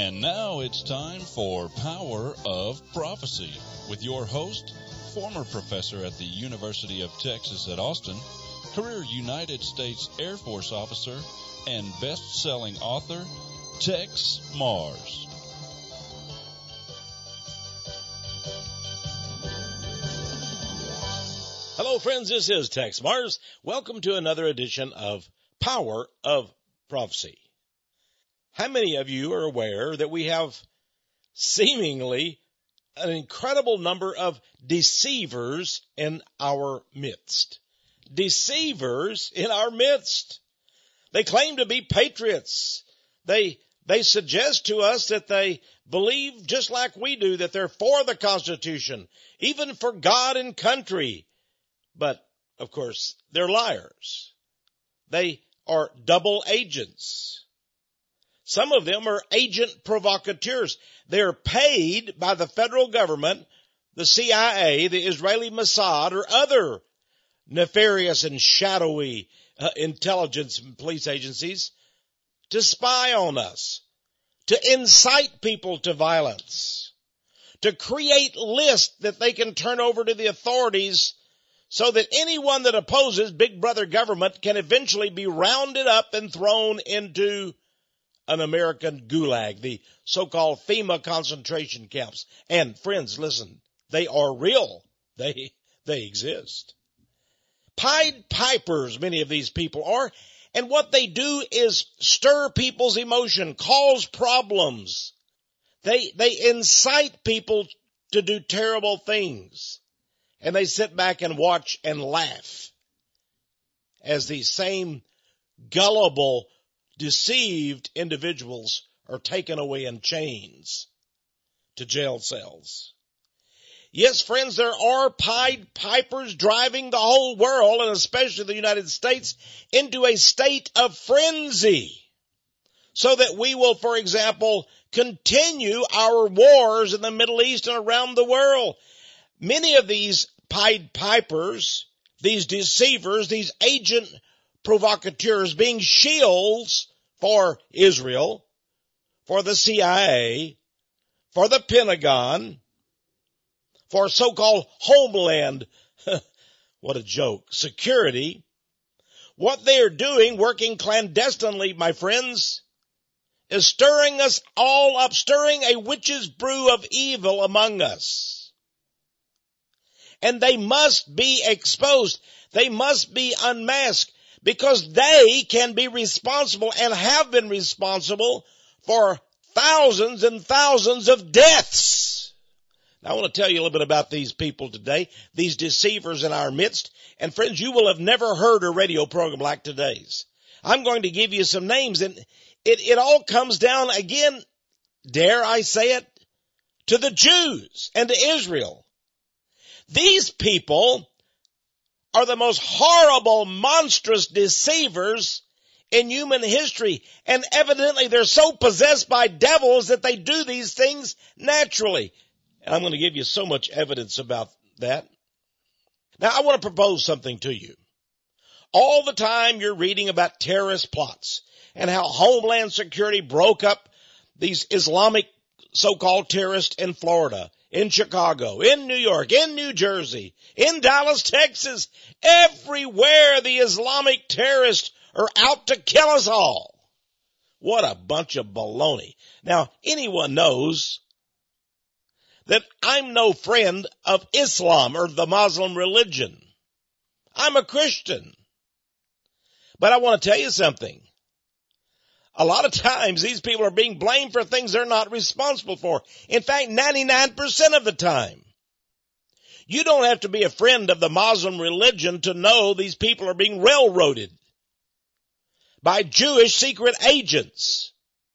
And now it's time for Power of Prophecy with your host, former professor at the University of Texas at Austin, career United States Air Force officer, and best-selling author, Tex Mars. Hello, friends. This is Tex Mars. Welcome to another edition of Power of Prophecy. How many of you are aware that we have seemingly an incredible number of deceivers in our midst? Deceivers in our midst. They claim to be patriots. They suggest to us that they believe just like we do, that they're for the Constitution, even for God and country. But, of course, they're liars. They are double agents. Some of them are agent provocateurs. They're paid by the federal government, the CIA, the Israeli Mossad, or other nefarious and shadowy intelligence and police agencies to spy on us, to incite people to violence, to create lists that they can turn over to the authorities so that anyone that opposes Big Brother government can eventually be rounded up and thrown into an American gulag, the so-called FEMA concentration camps. And friends, listen, they are real. They exist. Pied Pipers, many of these people are, and what they do is stir people's emotion, cause problems. They incite people to do terrible things, and they sit back and watch and laugh as these same gullible, deceived individuals are taken away in chains to jail cells. Yes, friends, there are Pied Pipers driving the whole world, and especially the United States, into a state of frenzy, so that we will, for example, continue our wars in the Middle East and around the world. Many of these Pied Pipers, these deceivers, these agent provocateurs, being shields for Israel, for the CIA, for the Pentagon, for so-called homeland, what a joke, security. What they are doing, working clandestinely, my friends, is stirring us all up, stirring a witch's brew of evil among us. And they must be exposed. They must be unmasked, because they can be responsible and have been responsible for thousands and thousands of deaths. Now, I want to tell you a little bit about these people today, these deceivers in our midst. And friends, you will have never heard a radio program like today's. I'm going to give you some names, and it all comes down again, dare I say it, to the Jews and to Israel. These people are the most horrible, monstrous deceivers in human history. And evidently they're so possessed by devils that they do these things naturally. And I'm going to give you so much evidence about that. Now, I want to propose something to you. All the time you're reading about terrorist plots and how Homeland Security broke up these Islamic so-called terrorists in Florida, in Chicago, in New York, in New Jersey, in Dallas, Texas. Everywhere the Islamic terrorists are out to kill us all. What a bunch of baloney. Now, anyone knows that I'm no friend of Islam or the Muslim religion. I'm a Christian. But I want to tell you something. A lot of times these people are being blamed for things they're not responsible for. In fact, 99% of the time. You don't have to be a friend of the Muslim religion to know these people are being railroaded by Jewish secret agents.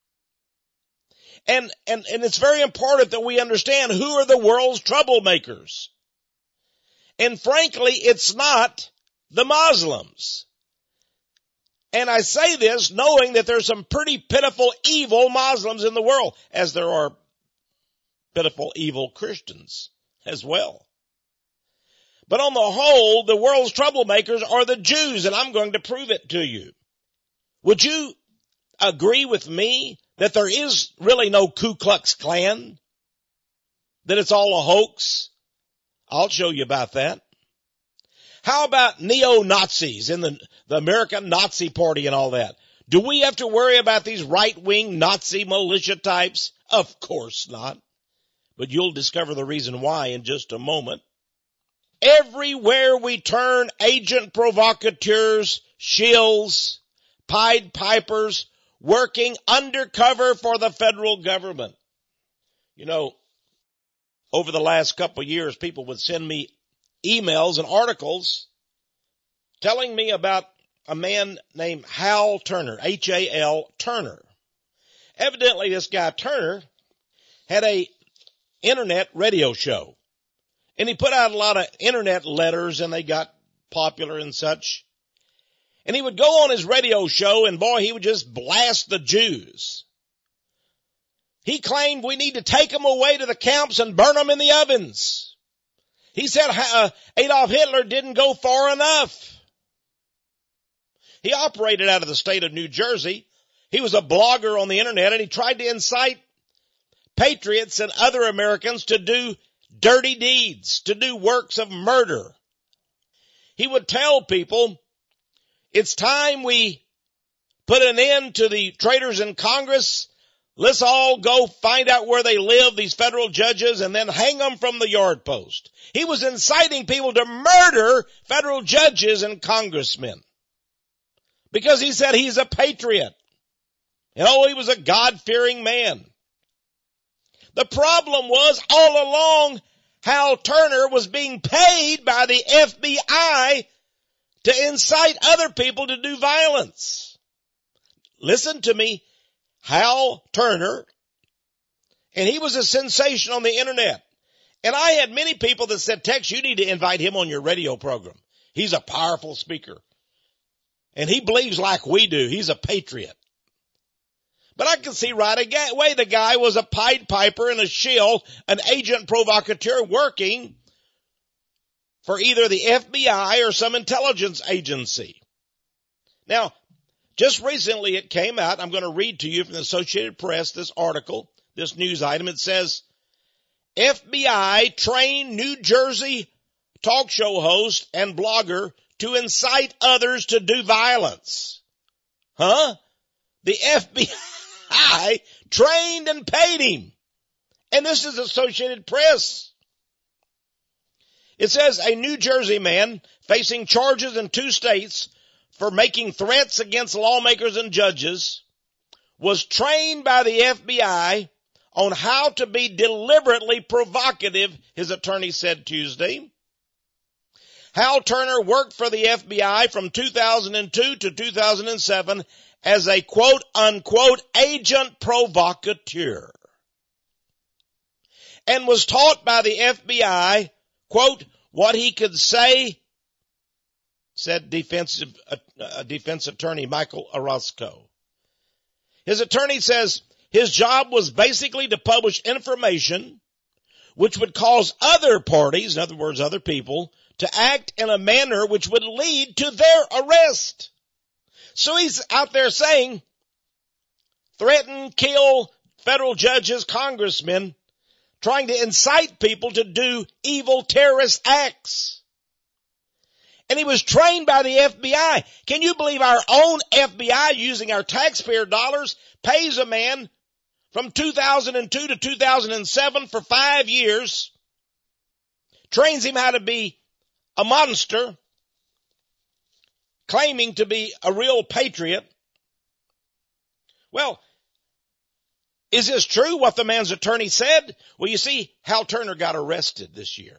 And it's very important that we understand who are the world's troublemakers. And frankly, it's not the Muslims. And I say this knowing that there's some pretty pitiful, evil Muslims in the world, as there are pitiful, evil Christians as well. But on the whole, the world's troublemakers are the Jews, and I'm going to prove it to you. Would you agree with me that there is really no Ku Klux Klan? That it's all a hoax? I'll show you about that. How about neo-Nazis in the American Nazi Party and all that? Do we have to worry about these right-wing Nazi militia types? Of course not. But you'll discover the reason why in just a moment. Everywhere we turn, agent provocateurs, shills, Pied Pipers, working undercover for the federal government. You know, over the last couple of years, people would send me emails and articles telling me about a man named Hal Turner, H-A-L Turner. Evidently, this guy Turner had a internet radio show. And he put out a lot of internet letters, and they got popular and such. And he would go on his radio show, and boy, he would just blast the Jews. He claimed we need to take them away to the camps and burn them in the ovens. He said Adolf Hitler didn't go far enough. He operated out of the state of New Jersey. He was a blogger on the internet, and he tried to incite patriots and other Americans to do dirty deeds, to do works of murder. He would tell people, it's time we put an end to the traitors in Congress. Let's all go find out where they live, these federal judges, and then hang them from the yard post. He was inciting people to murder federal judges and congressmen because he said he's a patriot. And he was a God-fearing man. The problem was, all along, Hal Turner was being paid by the FBI to incite other people to do violence. Listen to me, Hal Turner, and he was a sensation on the internet. And I had many people that said, Tex, you need to invite him on your radio program. He's a powerful speaker. And he believes like we do. He's a patriot. But I can see right away the guy was a Pied Piper and a shill, an agent provocateur working for either the FBI or some intelligence agency. Now, just recently it came out. I'm going to read to you from the Associated Press this article, this news item. It says, FBI trained New Jersey talk show host and blogger to incite others to do violence. Huh? The FBI trained and paid him. And this is Associated Press. It says a New Jersey man facing charges in 2 states for making threats against lawmakers and judges was trained by the FBI on how to be deliberately provocative, his attorney said Tuesday. Hal Turner worked for the FBI from 2002 to 2007 as a quote-unquote agent provocateur, and was taught by the FBI, quote, what he could say, said defense attorney Michael Orozco. His attorney says his job was basically to publish information which would cause other parties, in other words, other people, to act in a manner which would lead to their arrest. So he's out there saying, threaten, kill federal judges, congressmen, trying to incite people to do evil terrorist acts. And he was trained by the FBI. Can you believe our own FBI, using our taxpayer dollars, pays a man from 2002 to 2007 for 5 years, trains him how to be a monster, claiming to be a real patriot? Well, is this true, what the man's attorney said? Well, you see, Hal Turner got arrested this year.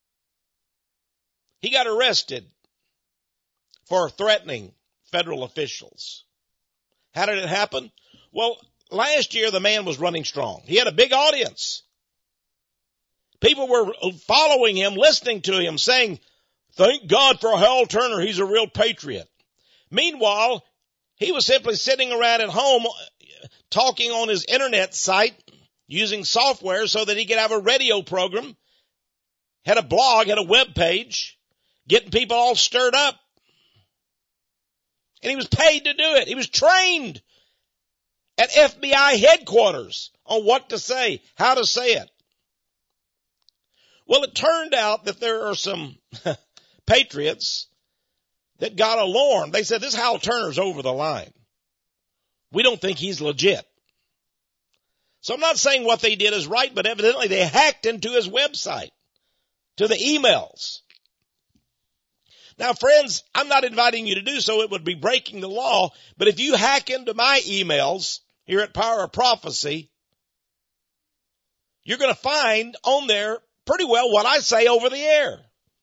He got arrested for threatening federal officials. How did it happen? Well, last year the man was running strong. He had a big audience. People were following him, listening to him, saying, thank God for Hal Turner, he's a real patriot. Meanwhile, he was simply sitting around at home talking on his internet site, using software so that he could have a radio program, had a blog, had a web page, getting people all stirred up. And he was paid to do it. He was trained at FBI headquarters on what to say, how to say it. Well, it turned out that there are some patriots that got alarmed. They said, this Hal Turner's over the line. We don't think he's legit. So I'm not saying what they did is right, but evidently they hacked into his website, to the emails. Now, friends, I'm not inviting you to do so. It would be breaking the law. But if you hack into my emails here at Power of Prophecy, you're going to find on there pretty well what I say over the air.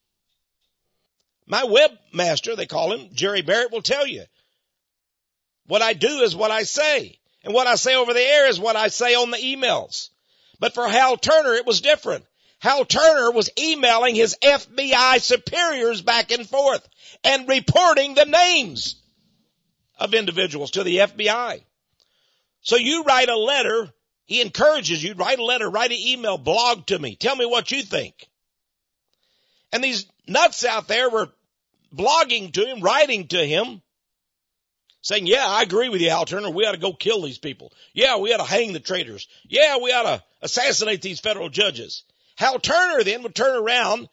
My webmaster, they call him, Jerry Barrett, will tell you. What I do is what I say. And what I say over the air is what I say on the emails. But for Hal Turner, it was different. Hal Turner was emailing his FBI superiors back and forth and reporting the names of individuals to the FBI. So you write a letter. He encourages you, write a letter, write an email, blog to me. Tell me what you think. And these nuts out there were blogging to him, writing to him, saying, yeah, I agree with you, Hal Turner. We ought to go kill these people. Yeah, we ought to hang the traitors. Yeah, we ought to assassinate these federal judges. Hal Turner then would turn around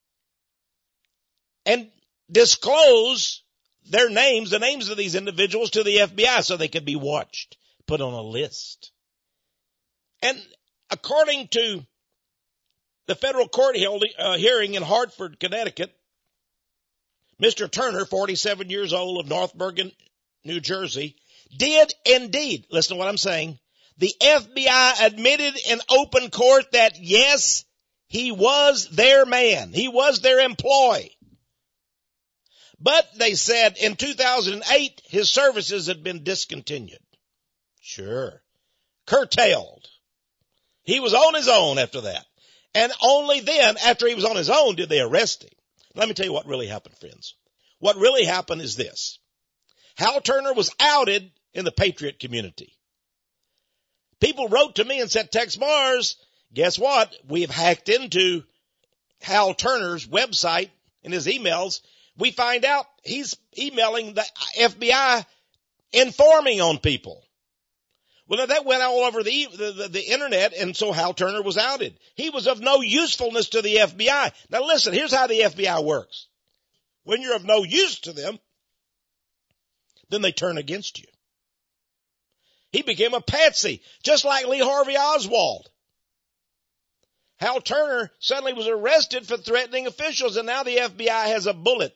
and disclose their names, the names of these individuals, to the FBI so they could be watched, put on a list. And according to the federal court hearing in Hartford, Connecticut, Mr. Turner, 47 years old, of North Bergen, New Jersey, did indeed, listen to what I'm saying, the FBI admitted in open court that, yes, he was their man. He was their employee. But they said in 2008, his services had been discontinued. Sure. Curtailed. He was on his own after that. And only then, after he was on his own, did they arrest him. Let me tell you what really happened, friends. What really happened is this. Hal Turner was outed in the patriot community. People wrote to me and said, Tex Mars, guess what? We've hacked into Hal Turner's website in his emails. We find out he's emailing the FBI informing on people. Well, that went all over the internet, and so Hal Turner was outed. He was of no usefulness to the FBI. Now listen, here's how the FBI works. When you're of no use to them, then they turn against you. He became a patsy, just like Lee Harvey Oswald. Hal Turner suddenly was arrested for threatening officials, and now the FBI has a bullet,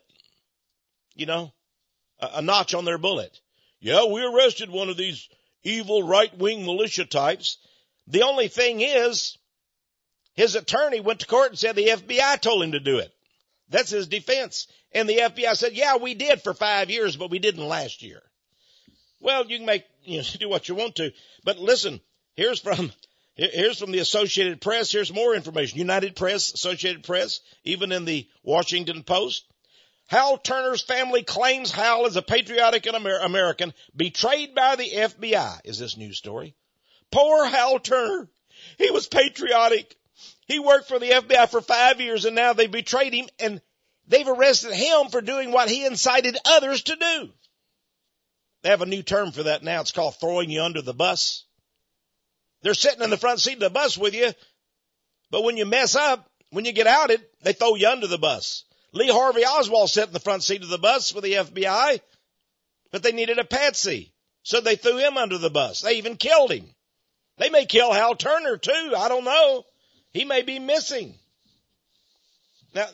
a notch on their bullet. Yeah, we arrested one of these evil right-wing militia types. The only thing is, his attorney went to court and said the FBI told him to do it. That's his defense. And the FBI said, yeah, we did for 5 years, but we didn't last year. Well, you can do what you want to. But listen, here's from the Associated Press. Here's more information. United Press, Associated Press, even in the Washington Post. Hal Turner's family claims Hal is a patriotic American betrayed by the FBI, is this news story. Poor Hal Turner. He was patriotic. He worked for the FBI for 5 years, and now they betrayed him, and they've arrested him for doing what he incited others to do. They have a new term for that now. It's called throwing you under the bus. They're sitting in the front seat of the bus with you, but when you mess up, when you get outed, they throw you under the bus. Lee Harvey Oswald sat in the front seat of the bus with the FBI, but they needed a patsy, so they threw him under the bus. They even killed him. They may kill Hal Turner too. I don't know. He may be missing. Now,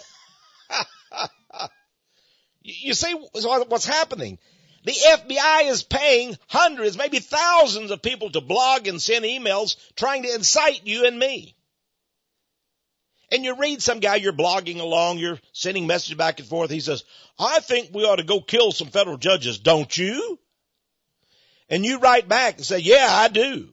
you see what's happening. The FBI is paying hundreds, maybe thousands of people to blog and send emails trying to incite you and me. And you read some guy, you're blogging along, you're sending messages back and forth. He says, I think we ought to go kill some federal judges, don't you? And you write back and say, yeah, I do.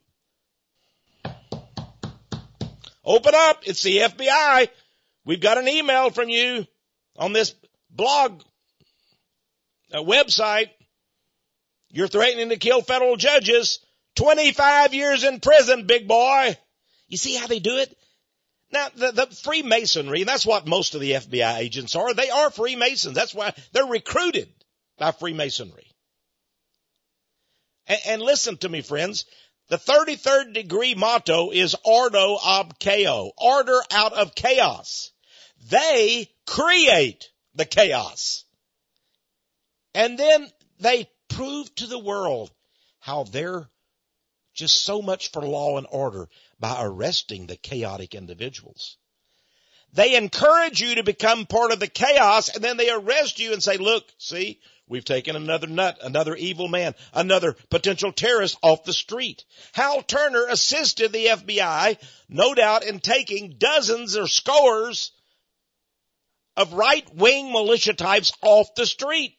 Open up. It's the FBI. We've got an email from you on this blog website. You're threatening to kill federal judges. 25 years in prison, big boy. You see how they do it? Now, the Freemasonry, and that's what most of the FBI agents are. They are Freemasons. That's why they're recruited by Freemasonry. And listen to me, friends. The 33rd degree motto is ordo ab chaos, order out of chaos. They create the chaos. And then they prove to the world how they're just so much for law and order by arresting the chaotic individuals. They encourage you to become part of the chaos, and then they arrest you and say, look, see, we've taken another nut, another evil man, another potential terrorist off the street. Hal Turner assisted the FBI, no doubt, in taking dozens or scores of right-wing militia types off the street.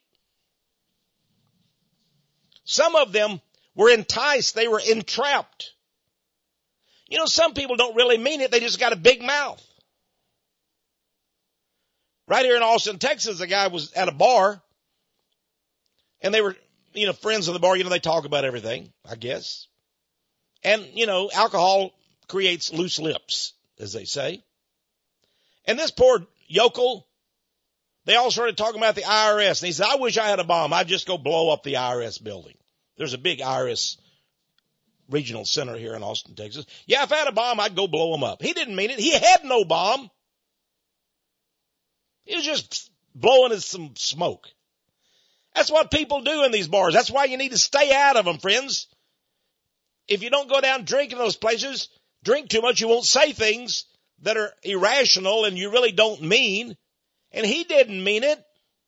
Some of them were enticed. They were entrapped. You know, some people don't really mean it. They just got a big mouth. Right here in Austin, Texas, a guy was at a bar, and they were, friends of the bar. They talk about everything, I guess. And, alcohol creates loose lips, as they say. And this poor yokel, they all started talking about the IRS. And he said, I wish I had a bomb. I'd just go blow up the IRS building. There's a big IRS regional center here in Austin, Texas. Yeah, if I had a bomb, I'd go blow them up. He didn't mean it. He had no bomb. He was just blowing some smoke. That's what people do in these bars. That's why you need to stay out of them, friends. If you don't go down drinking those places, drink too much, you won't say things that are irrational and you really don't mean. And he didn't mean it.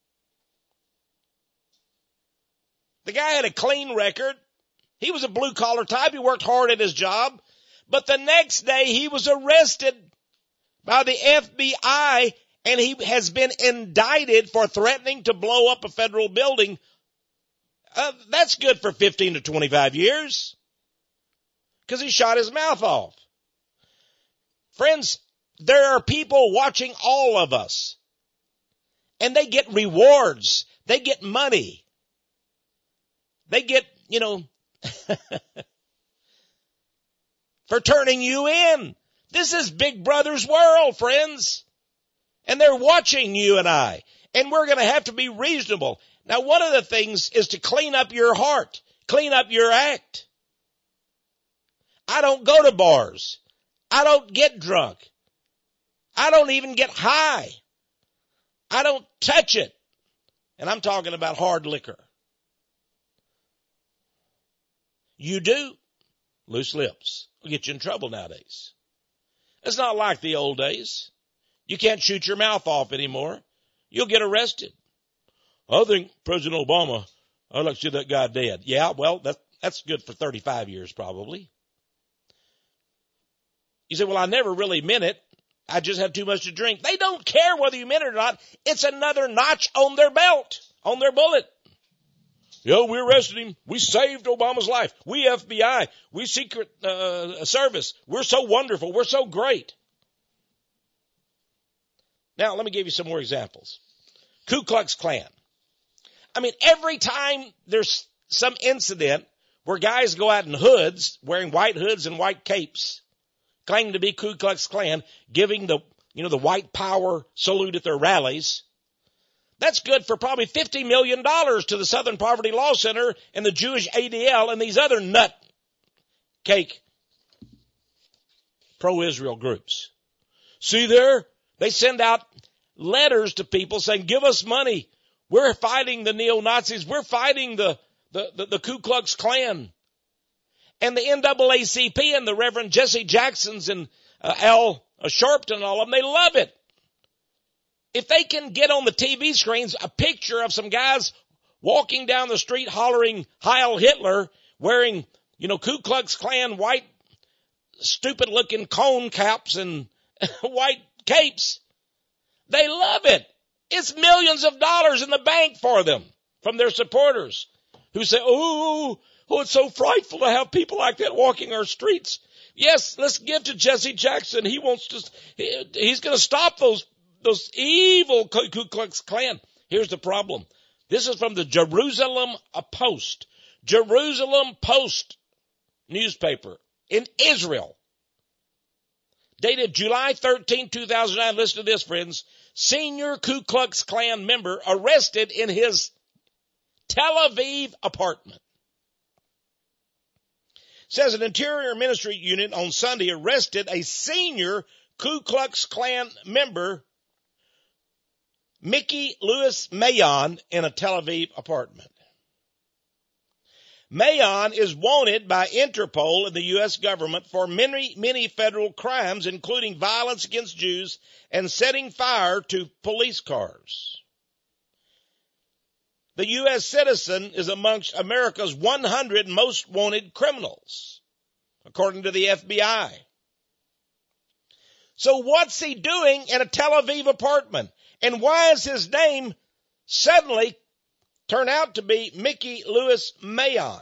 The guy had a clean record. He was a blue-collar type. He worked hard at his job. But the next day he was arrested by the FBI, and he has been indicted for threatening to blow up a federal building. That's good for 15 to 25 years because he shot his mouth off. Friends, there are people watching all of us, and they get rewards. They get money. They get, for turning you in. This is Big Brother's world, friends. And they're watching you and I. And we're going to have to be reasonable. Now, one of the things is to clean up your heart. Clean up your act. I don't go to bars. I don't get drunk. I don't even get high. I don't touch it. And I'm talking about hard liquor. You do. Loose lips will get you in trouble nowadays. It's not like the old days. You can't shoot your mouth off anymore. You'll get arrested. I think President Obama, I'd like to see that guy dead. Yeah, well, that's good for 35 years probably. You say, well, I never really meant it. I just had too much to drink. They don't care whether you meant it or not. It's another notch on their belt, on their bullet. Yeah, we arrested him. We saved Obama's life. We FBI. We Secret Service. We're so wonderful. We're so great. Now, let me give you some more examples. Ku Klux Klan. I mean, every time there's some incident where guys go out in hoods, wearing white hoods and white capes, claiming to be Ku Klux Klan, giving the white power salute at their rallies, that's good for probably $50 million to the Southern Poverty Law Center and the Jewish ADL and these other nut cake pro-Israel groups. See there? They send out letters to people saying, give us money. We're fighting the neo-Nazis. We're fighting the Ku Klux Klan. And the NAACP and the Reverend Jesse Jacksons and Al Sharpton and all of them, they love it. If they can get on the TV screens a picture of some guys walking down the street hollering Heil Hitler, wearing, Ku Klux Klan white, stupid-looking cone caps and white capes, they love it. It's millions of dollars in the bank for them from their supporters who say, oh, it's so frightful to have people like that walking our streets. Yes, let's give to Jesse Jackson. He's going to stop those evil Ku Klux Klan. Here's the problem. This is from the Jerusalem Post. Jerusalem Post newspaper in Israel. Dated July 13, 2009. Listen to this, friends. Senior Ku Klux Klan member arrested in his Tel Aviv apartment. says an Interior Ministry unit on Sunday arrested a senior Ku Klux Klan member, Mickey Louis Mayon, in a Tel Aviv apartment. Mayon is wanted by Interpol and the U.S. government for many federal crimes, including violence against Jews and setting fire to police cars. The U.S. citizen is amongst America's 100 most wanted criminals, according to the FBI. So what's he doing in a Tel Aviv apartment? And why is his name suddenly turn out to be Mickey Louis Mayon?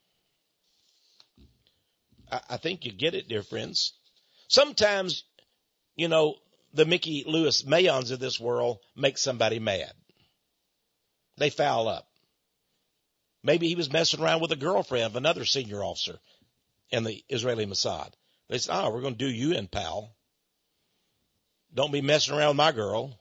I think you get it, dear friends. Sometimes, the Mickey Louis Mayons of this world make somebody mad. They foul up. Maybe he was messing around with a girlfriend of another senior officer in the Israeli Mossad. They said, we're going to do you in, pal. Don't be messing around with my girl.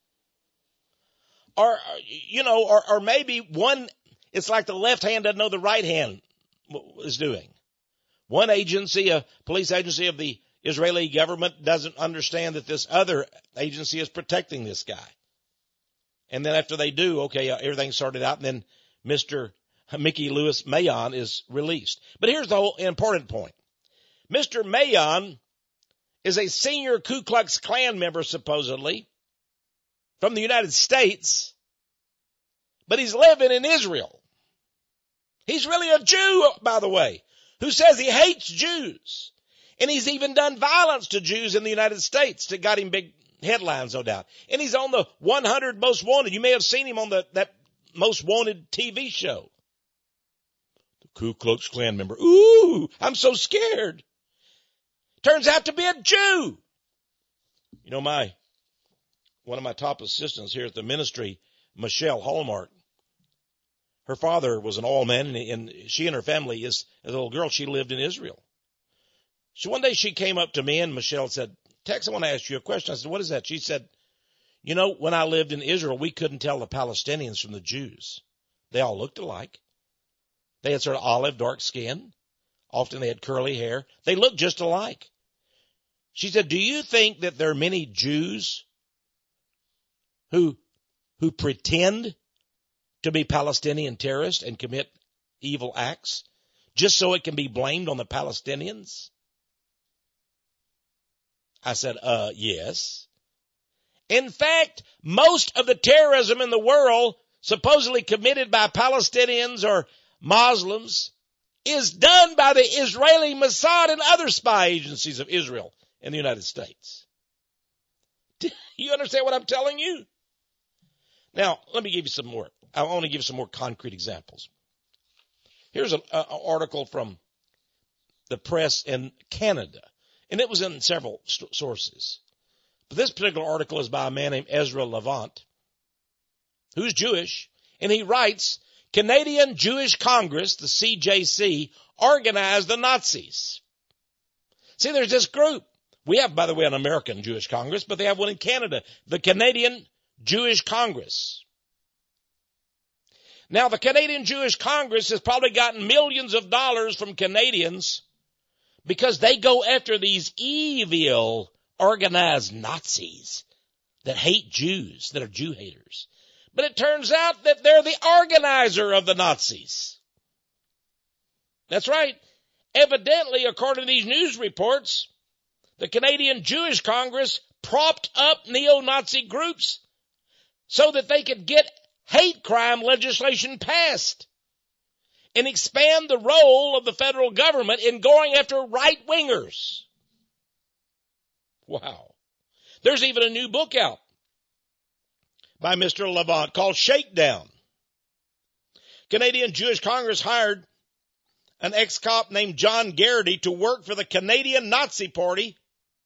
Or maybe one, it's like the left hand doesn't know the right hand is doing. One agency, a police agency of the Israeli government, doesn't understand that this other agency is protecting this guy. And then after they do, everything's sorted out, and then Mr. Mickey Louis Mayon is released. But here's the whole important point. Mr. Mayon is a senior Ku Klux Klan member, supposedly, from the United States, but he's living in Israel. He's really a Jew, by the way, who says he hates Jews. And he's even done violence to Jews in the United States that got him big headlines, no doubt. And he's on the 100 Most Wanted. You may have seen him on that Most Wanted TV show. The Ku Klux Klan member. Ooh, I'm so scared. Turns out to be a Jew. One of my top assistants here at the ministry, Michelle Hallmark, her father was an oil man, and she and her family, as a little girl, she lived in Israel. So one day she came up to me, and Michelle said, Tex, I want to ask you a question. I said, what is that? She said, when I lived in Israel, we couldn't tell the Palestinians from the Jews. They all looked alike. They had sort of olive, dark skin. Often they had curly hair. They looked just alike. She said, do you think that there are many Jews who pretend to be Palestinian terrorists and commit evil acts just so it can be blamed on the Palestinians? I said, yes. In fact, most of the terrorism in the world, supposedly committed by Palestinians or Muslims, is done by the Israeli Mossad and other spy agencies of Israel in the United States. Do you understand what I'm telling you? Now, let me give you some more. I want to give you some more concrete examples. Here's an article from the press in Canada, and it was in several sources. But this particular article is by a man named Ezra Levant, who's Jewish, and he writes, Canadian Jewish Congress, the CJC, organized the Nazis. See, there's this group. We have, by the way, an American Jewish Congress, but they have one in Canada, the Canadian Jewish Congress. Now, the Canadian Jewish Congress has probably gotten millions of dollars from Canadians because they go after these evil, organized Nazis that hate Jews, that are Jew haters. But it turns out that they're the organizer of the Nazis. That's right. Evidently, according to these news reports, the Canadian Jewish Congress propped up neo-Nazi groups so that they could get hate crime legislation passed and expand the role of the federal government in going after right-wingers. Wow. There's even a new book out by Mr. Levant called Shakedown. Canadian Jewish Congress hired an ex-cop named John Garrity to work for the Canadian Nazi Party.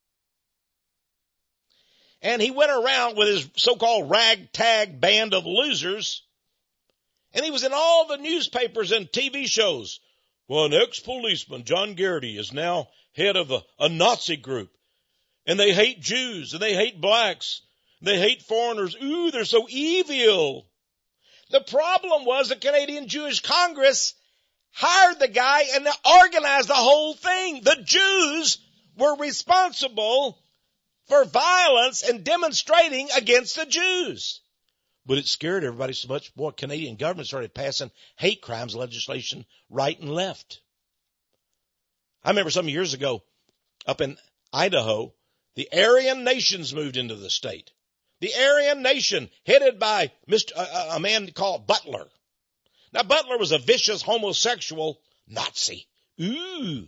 And he went around with his so-called ragtag band of losers, and he was in all the newspapers and TV shows. Well, an ex-policeman, John Garrity, is now head of a Nazi group, and they hate Jews, and they hate blacks, they hate foreigners. Ooh, they're so evil. The problem was the Canadian Jewish Congress hired the guy and organized the whole thing. The Jews were responsible for violence and demonstrating against the Jews. But it scared everybody so much, boy, Canadian government started passing hate crimes legislation right and left. I remember some years ago up in Idaho, the Aryan nations moved into the state. The Aryan nation headed by a man called Butler. Now, Butler was a vicious homosexual Nazi. Ooh.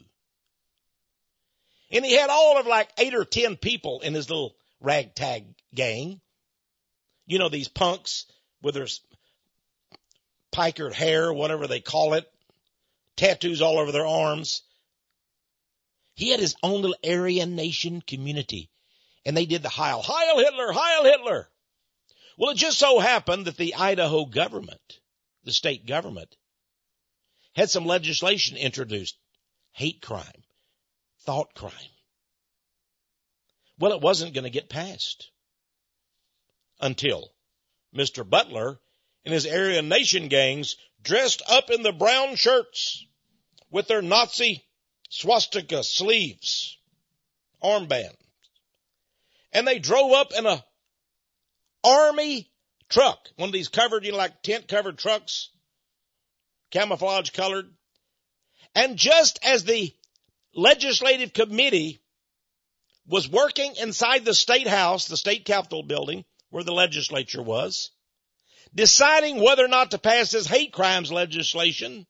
And he had all of like 8 or 10 people in his little ragtag gang. You know, these punks with their pikered hair, whatever they call it, tattoos all over their arms. He had his own little Aryan nation community, and they did the Heil Hitler, Heil Hitler. Well, it just so happened that the Idaho government, the state government, had some legislation introduced, hate crime, thought crime. Well, it wasn't going to get passed until Mr. Butler and his Aryan Nation gangs dressed up in the brown shirts with their Nazi swastika sleeves, armband. And they drove up in a army truck, one of these covered, like tent covered trucks, camouflage colored. And just as the legislative committee was working inside the state house, the state capitol building, where the legislature was, deciding whether or not to pass this hate crimes legislation,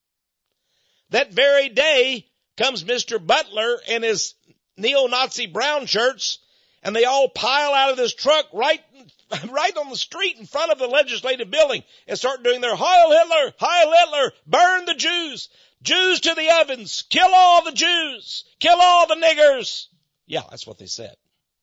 that very day comes Mr. Butler and his neo-Nazi brown shirts, and they all pile out of this truck right on the street in front of the legislative building and start doing their Heil Hitler, Heil Hitler, burn the Jews, Jews to the ovens, kill all the Jews, kill all the niggers. Yeah, that's what they said.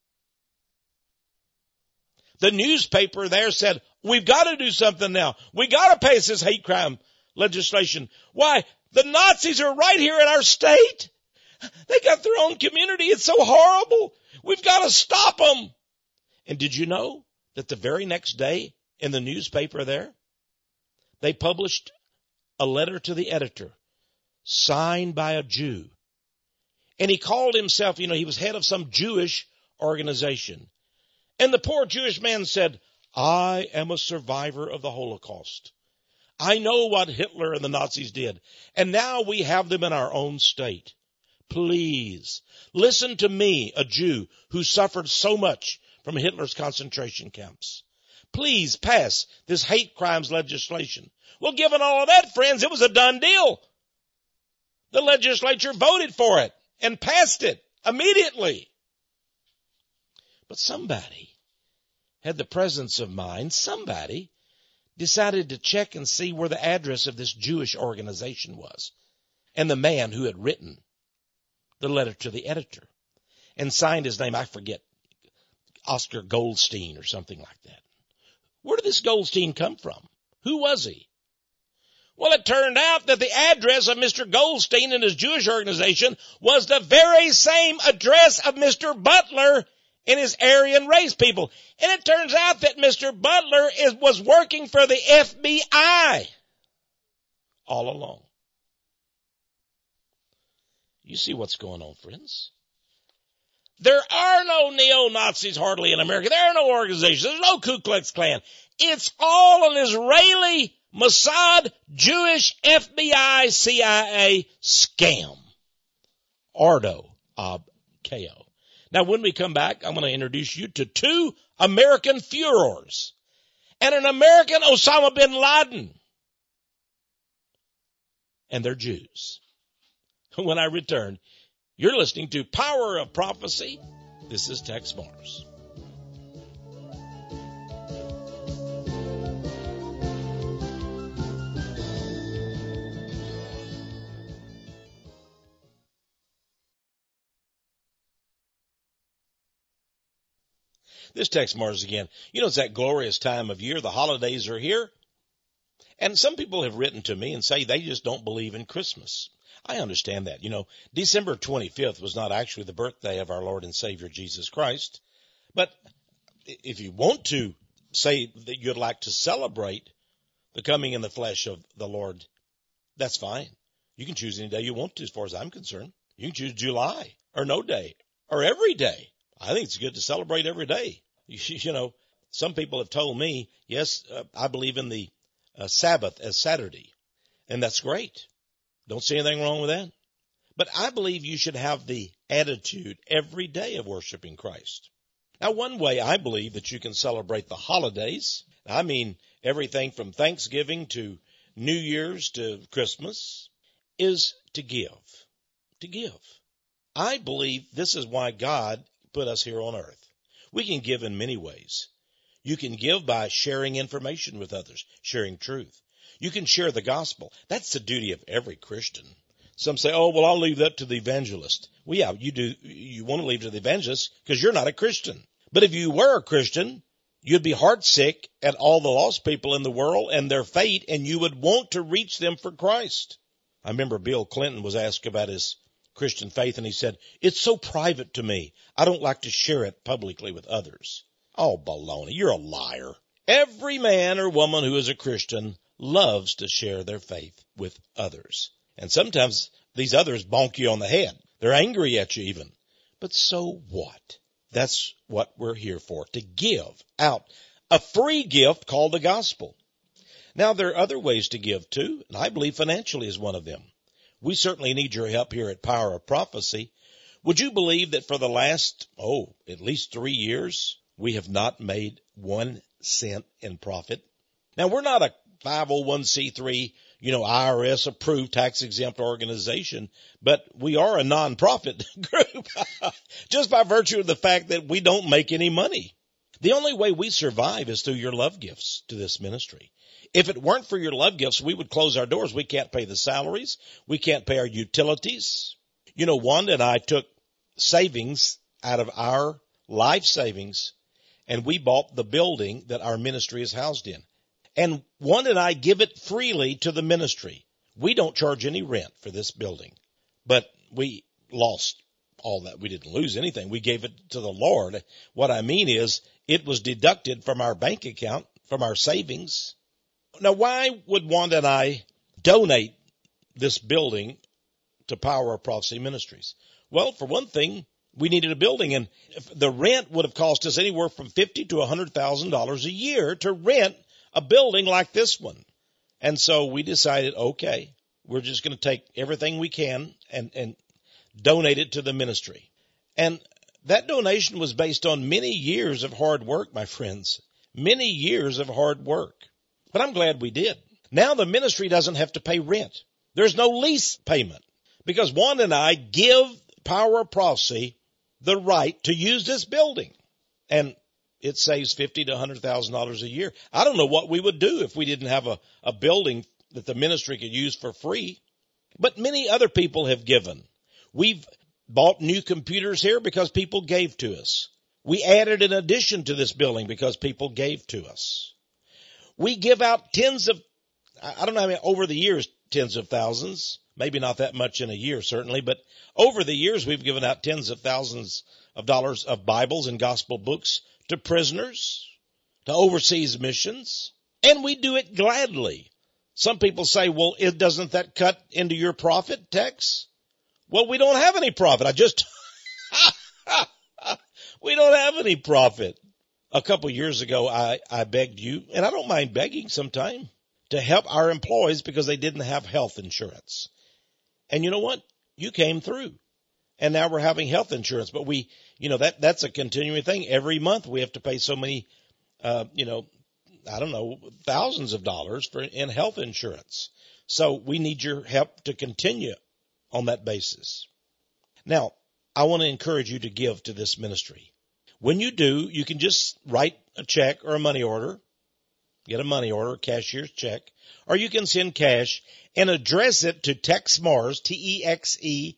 The newspaper there said, we've got to do something now. We got to pass this hate crime legislation. Why? The Nazis are right here in our state. They got their own community. It's so horrible. We've got to stop them. And did you know that the very next day in the newspaper there, they published a letter to the editor signed by a Jew. And he called himself, he was head of some Jewish organization. And the poor Jewish man said, I am a survivor of the Holocaust. I know what Hitler and the Nazis did. And now we have them in our own state. Please listen to me, a Jew who suffered so much from Hitler's concentration camps. Please pass this hate crimes legislation. Well, given all of that, friends, it was a done deal. The legislature voted for it and passed it immediately. But somebody had the presence of mind. Somebody decided to check and see where the address of this Jewish organization was, and the man who had written the letter to the editor and signed his name, I forget, Oscar Goldstein or something like that. Where did this Goldstein come from? Who was he? Well, it turned out that the address of Mr. Goldstein and his Jewish organization was the very same address of Mr. Butler and his Aryan race people. And it turns out that Mr. Butler was working for the FBI all along. You see what's going on, friends? There are no neo-Nazis hardly in America. There are no organizations. There's no Ku Klux Klan. It's all an Israeli, Mossad, Jewish, FBI, CIA scam. Ardo Ab Ko. Now, when we come back, I'm going to introduce you to 2 American Führers and an American Osama bin Laden. And they're Jews. When I return, you're listening to Power of Prophecy. This is Tex Mars. This Tex Mars again. It's that glorious time of year. The holidays are here. And some people have written to me and say they just don't believe in Christmas. I understand that. December 25th was not actually the birthday of our Lord and Savior Jesus Christ. But if you want to say that you'd like to celebrate the coming in the flesh of the Lord, that's fine. You can choose any day you want to, as far as I'm concerned. You can choose July or no day or every day. I think it's good to celebrate every day. You know, some people have told me, yes, I believe in the Sabbath as Saturday, and that's great. Don't see anything wrong with that. But I believe you should have the attitude every day of worshiping Christ. Now, one way I believe that you can celebrate the holidays, I mean everything from Thanksgiving to New Year's to Christmas, is to give. To give. I believe this is why God put us here on earth. We can give in many ways. You can give by sharing information with others, sharing truth. You can share the gospel. That's the duty of every Christian. Some say, oh, well, I'll leave that to the evangelist. Well, yeah, you do. You want to leave it to the evangelist because you're not a Christian. But if you were a Christian, you'd be heartsick at all the lost people in the world and their fate, and you would want to reach them for Christ. I remember Bill Clinton was asked about his Christian faith, and he said, it's so private to me. I don't like to share it publicly with others. Oh, baloney, you're a liar. Every man or woman who is a Christian loves to share their faith with others. And sometimes these others bonk you on the head. They're angry at you even. But so what? That's what we're here for, to give out a free gift called the gospel. Now, there are other ways to give too, and I believe financially is one of them. We certainly need your help here at Power of Prophecy. Would you believe that for the last, at least 3 years, we have not made 1 cent in profit? Now, we're not a 501c3, IRS approved tax exempt organization, but we are a nonprofit group just by virtue of the fact that we don't make any money. The only way we survive is through your love gifts to this ministry. If it weren't for your love gifts, we would close our doors. We can't pay the salaries. We can't pay our utilities. Wanda and I took savings out of our life savings, and we bought the building that our ministry is housed in. And Wanda and I give it freely to the ministry. We don't charge any rent for this building, but we lost all that. We didn't lose anything. We gave it to the Lord. What I mean is it was deducted from our bank account, from our savings. Now, why would Wanda and I donate this building to Power of Prophecy Ministries? Well, for one thing, we needed a building, and the rent would have cost us anywhere from $50,000 to $100,000 a year to rent a building like this one. And so we decided, okay, we're just going to take everything we can and donate it to the ministry. And that donation was based on many years of hard work, my friends, many years of hard work. But I'm glad we did. Now the ministry doesn't have to pay rent. There's no lease payment because Wanda and I give Power of Prophecy the right to use this building. And it saves $50,000 to $100,000 a year. I don't know what we would do if we didn't have a building that the ministry could use for free. But many other people have given. We've bought new computers here because people gave to us. We added an addition to this building because people gave to us. We give out I don't know, over the years, tens of thousands, maybe not that much in a year, certainly, but over the years, we've given out tens of thousands of dollars of Bibles and gospel books to prisoners, to overseas missions, and we do it gladly. Some people say, well, doesn't that cut into your profit, Tex? Well, we don't have any profit. We don't have any profit. A couple years ago, I begged you, and I don't mind begging sometime, to help our employees because they didn't have health insurance. And you know what? You came through. And now we're having health insurance. But that's a continuing thing. Every month we have to pay so many, thousands of dollars in health insurance. So we need your help to continue on that basis. Now, I want to encourage you to give to this ministry. When you do, you can just write a check or a money order, get a money order, cashier's check, or you can send cash and address it to Tex Mars, TexMarrs,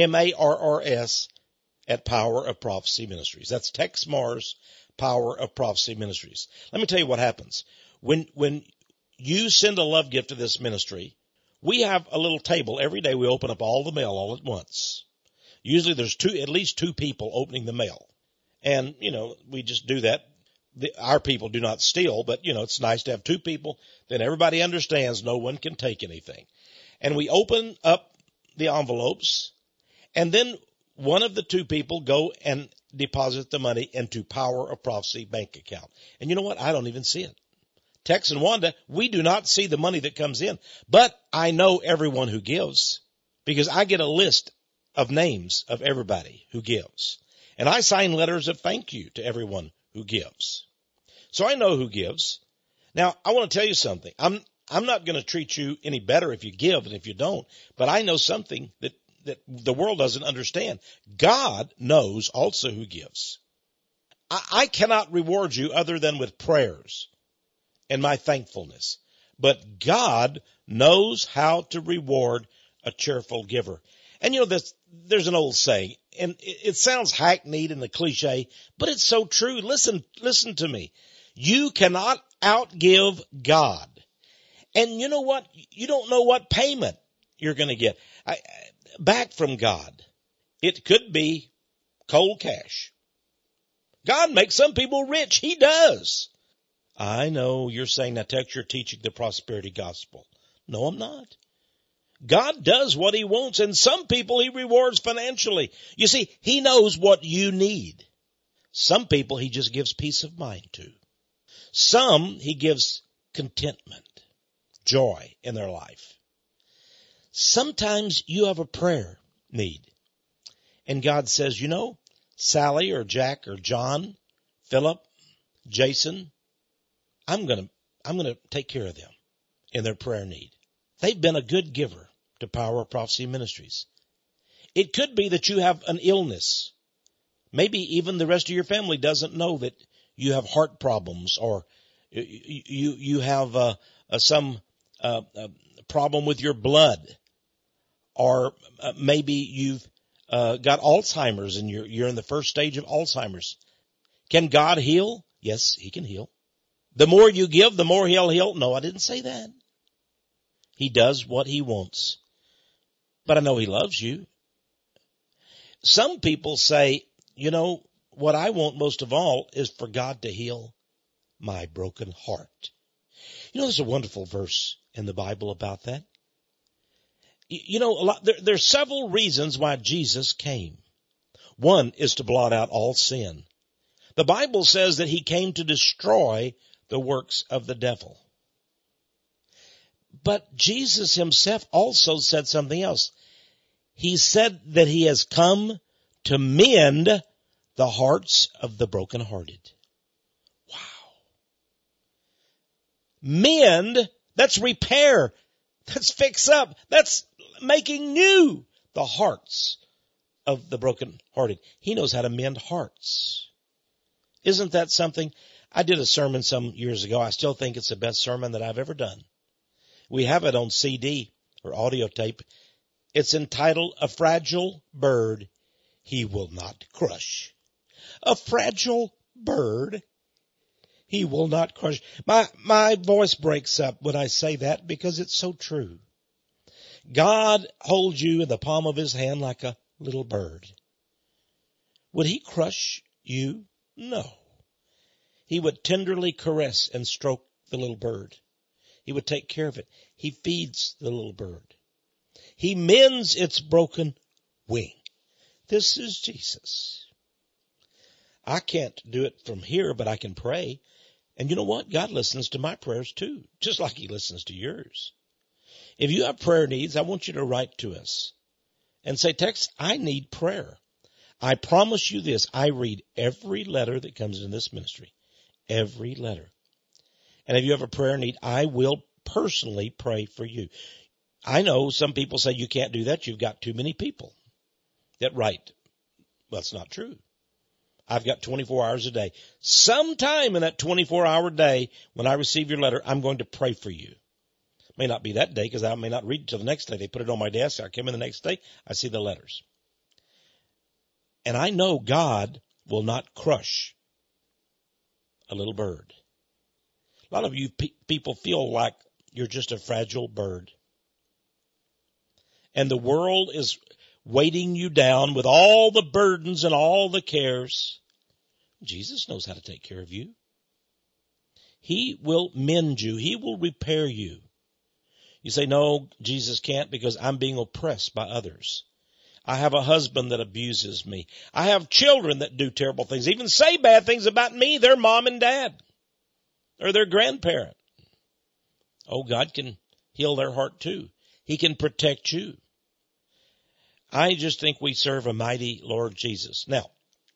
at Power of Prophecy Ministries. That's Tex Mars, Power of Prophecy Ministries. Let me tell you what happens. When you send a love gift to this ministry, we have a little table. Every day we open up all the mail all at once. Usually there's at least two people opening the mail. And, we just do that. Our people do not steal, but, it's nice to have two people. Then everybody understands no one can take anything. And we open up the envelopes, and then one of the two people go and deposit the money into Power of Prophecy bank account. And you know what? I don't even see it. Tex and Wanda, we do not see the money that comes in, but I know everyone who gives because I get a list of names of everybody who gives. And I sign letters of thank you to everyone who gives. So I know who gives. Now, I want to tell you something. I'm not going to treat you any better if you give than if you don't, but I know something that the world doesn't understand. God knows also who gives. I cannot reward you other than with prayers and my thankfulness. But God knows how to reward a cheerful giver. And you know, there's an old saying, and it sounds hackneyed and a cliche, but it's so true. Listen to me. You cannot outgive God. And you know what? You don't know what payment you're going to get back from God. It could be cold cash. God makes some people rich. He does. I know you're saying, now, Tex, you're teaching the prosperity gospel. No, I'm not. God does what he wants, and some people he rewards financially. You see, he knows what you need. Some people he just gives peace of mind to. Some he gives contentment, joy in their life. Sometimes you have a prayer need, and God says, you know, Sally or Jack or John, Philip, Jason, I'm going to take care of them in their prayer need. They've been a good giver to Power of Prophecy Ministries. It could be that you have an illness. Maybe even the rest of your family doesn't know that you have heart problems, or you have some problem with your blood, or maybe you've got Alzheimer's and you're in the first stage of Alzheimer's. Can God heal? Yes, he can heal. The more you give, the more he'll heal. No, I didn't say that. He does what he wants. But I know he loves you. Some people say, you know, what I want most of all is for God to heal my broken heart. You know, there's a wonderful verse in the Bible about that. You know, there's several reasons why Jesus came. One is to blot out all sin. The Bible says that he came to destroy the works of the devil. But Jesus himself also said something else. He said that he has come to mend the hearts of the brokenhearted. Wow. Mend, that's repair. That's fix up. That's making new the hearts of the brokenhearted. He knows how to mend hearts. Isn't that something? I did a sermon some years ago. I still think it's the best sermon that I've ever done. We have it on CD or audio tape. It's entitled, A Fragile Bird He Will Not Crush. A fragile bird he will not crush. My voice breaks up when I say that because it's so true. God holds you in the palm of his hand like a little bird. Would he crush you? No. He would tenderly caress and stroke the little bird. He would take care of it. He feeds the little bird. He mends its broken wing. This is Jesus. I can't do it from here, but I can pray. And you know what? God listens to my prayers too, just like he listens to yours. If you have prayer needs, I want you to write to us and say, Tex, I need prayer. I promise you this. I read every letter that comes in this ministry. Every letter. And if you have a prayer need, I will personally pray for you. I know some people say you can't do that. You've got too many people that write. Well, that's not true. I've got 24 hours a day. Sometime in that 24-hour day, when I receive your letter, I'm going to pray for you. May not be that day because I may not read it till the next day. They put it on my desk. I come in the next day. I see the letters. And I know God will not crush a little bird. A lot of you people feel like you're just a fragile bird. And the world is weighting you down with all the burdens and all the cares. Jesus knows how to take care of you. He will mend you. He will repair you. You say, no, Jesus can't because I'm being oppressed by others. I have a husband that abuses me. I have children that do terrible things, even say bad things about me, their mom and dad, or their grandparent. Oh, God can heal their heart too. He can protect you. I just think we serve a mighty Lord Jesus. Now,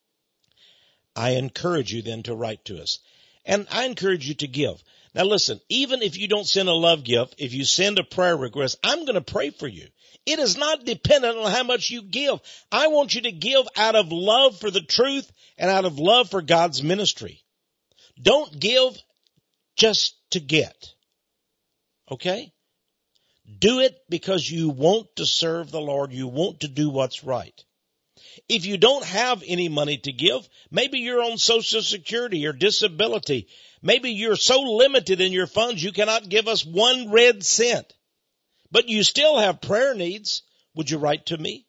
I encourage you then to write to us. And I encourage you to give. Now listen, even if you don't send a love gift, if you send a prayer request, I'm going to pray for you. It is not dependent on how much you give. I want you to give out of love for the truth and out of love for God's ministry. Don't give just to get. Okay? Do it because you want to serve the Lord. You want to do what's right. If you don't have any money to give, maybe you're on Social Security or disability. Maybe you're so limited in your funds you cannot give us 1 red cent. But you still have prayer needs. Would you write to me?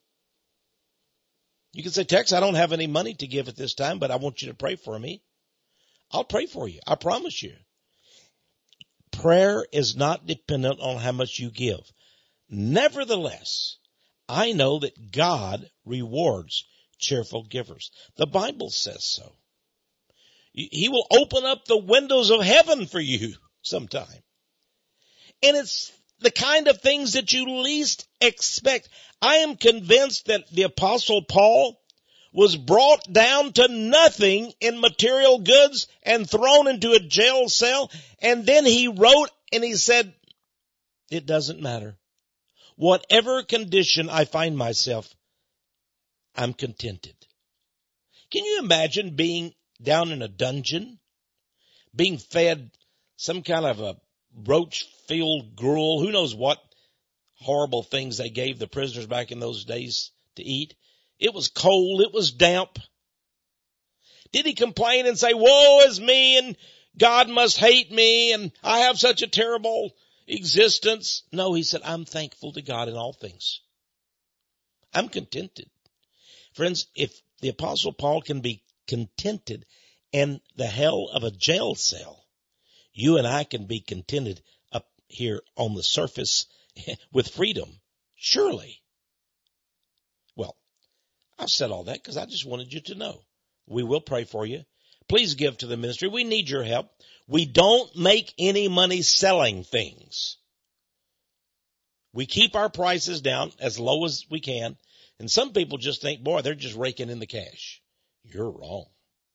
You can say, Tex, I don't have any money to give at this time, but I want you to pray for me. I'll pray for you. I promise you. Prayer is not dependent on how much you give. Nevertheless, I know that God rewards cheerful givers. The Bible says so. He will open up the windows of heaven for you sometime. And it's the kind of things that you least expect. I am convinced that the Apostle Paul was brought down to nothing in material goods and thrown into a jail cell. And then he wrote and he said, it doesn't matter. Whatever condition I find myself, I'm contented. Can you imagine being down in a dungeon, being fed some kind of a roach-filled gruel? Who knows what horrible things they gave the prisoners back in those days to eat? It was cold. It was damp. Did he complain and say, woe is me and God must hate me and I have such a terrible existence? No, he said, I'm thankful to God in all things. I'm contented. Friends, if the Apostle Paul can be contented in the hell of a jail cell, you and I can be contented up here on the surface with freedom. Surely. Well, I've said all that because I just wanted you to know. We will pray for you. Please give to the ministry. We need your help. We don't make any money selling things. We keep our prices down as low as we can. And some people just think, boy, they're just raking in the cash. You're wrong.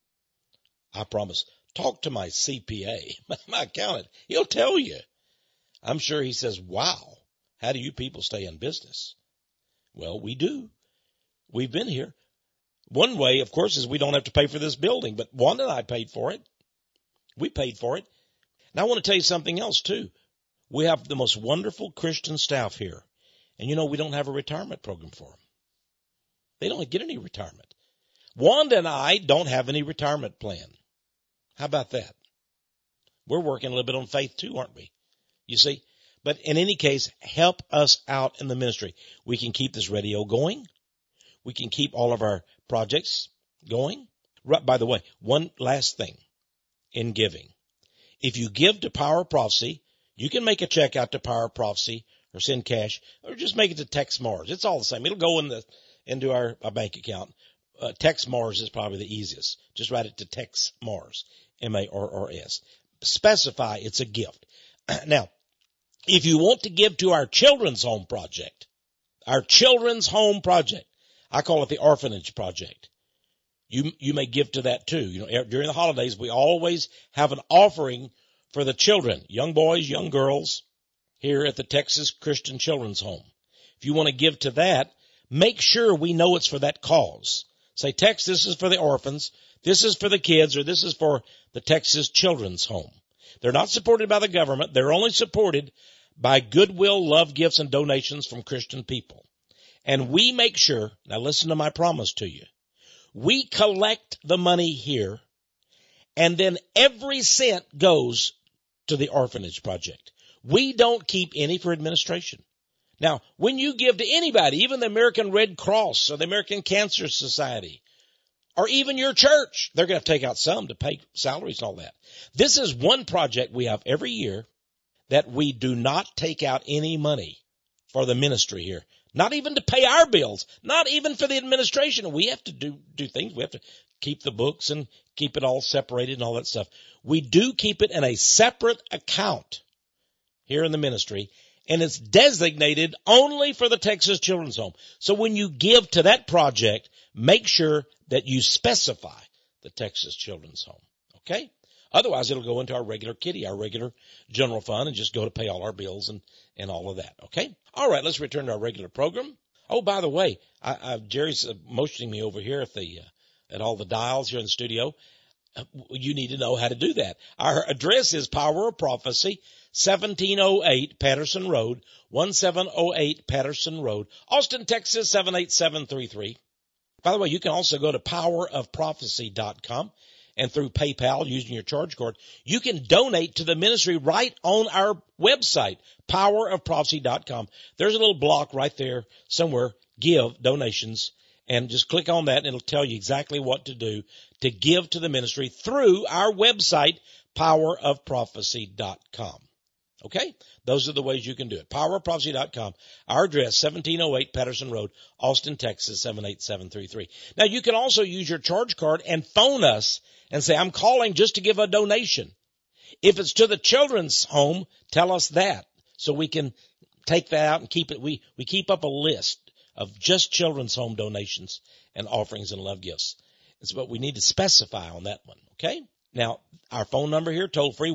I promise. Talk to my CPA, my accountant. He'll tell you. I'm sure he says, wow, how do you people stay in business? Well, we do. We've been here. One way, of course, is we don't have to pay for this building, but Wanda and I paid for it. We paid for it. Now, I want to tell you something else, too. We have the most wonderful Christian staff here. And, you know, we don't have a retirement program for them. They don't get any retirement. Wanda and I don't have any retirement plan. How about that? We're working a little bit on faith, too, aren't we? You see? But in any case, help us out in the ministry. We can keep this radio going. We can keep all of our projects going. Right, by the way, one last thing in giving. If you give to Power of Prophecy, you can make a check out to Power of Prophecy or send cash or just make it to Tex Mars. It's all the same. It'll go into our bank account. Tex Mars is probably the easiest. Just write it to Tex Mars, M-A-R-R-S. Specify it's a gift. Now, if you want to give to our Children's Home Project, I call it the Orphanage Project. You may give to that too. You know, during the holidays, we always have an offering for the children, young boys, young girls, here at the Texas Christian Children's Home. If you want to give to that, make sure we know it's for that cause. Say, Tex, this is for the orphans, this is for the kids, or this is for the Texas Children's Home. They're not supported by the government. They're only supported by goodwill, love gifts, and donations from Christian people. And we make sure, now listen to my promise to you, we collect the money here, and then every cent goes to the Orphanage Project. We don't keep any for administration. Now, when you give to anybody, even the American Red Cross or the American Cancer Society, or even your church, they're going to take out some to pay salaries and all that. This is one project we have every year that we do not take out any money for the ministry here. Not even to pay our bills. Not even for the administration. We have to do things. We have to keep the books and keep it all separated and all that stuff. We do keep it in a separate account here in the ministry, and it's designated only for the Texas Children's Home. So when you give to that project, make sure that you specify the Texas Children's Home. Okay? Otherwise, it'll go into our regular kitty, our regular general fund, and just go to pay all our bills and all of that. Okay? All right, let's return to our regular program. Oh, by the way, Jerry's motioning me over here at all the dials here in the studio. You need to know how to do that. Our address is Power of Prophecy, 1708 Patterson Road, 1708 Patterson Road, Austin, Texas, 78733. By the way, you can also go to powerofprophecy.com, and through PayPal using your charge card, you can donate to the ministry right on our website, powerofprophecy.com. There's a little block right there somewhere, give donations, and just click on that and it'll tell you exactly what to do to give to the ministry through our website, powerofprophecy.com. Okay? Those are the ways you can do it. Powerofprophecy.com. Our address, 1708 Patterson Road, Austin, Texas, 78733. Now, you can also use your charge card and phone us and say, I'm calling just to give a donation. If it's to the children's home, tell us that so we can take that out and keep it. We keep up a list of just children's home donations and offerings and love gifts. It's what we need to specify on that one. Okay? Now, our phone number here, toll free,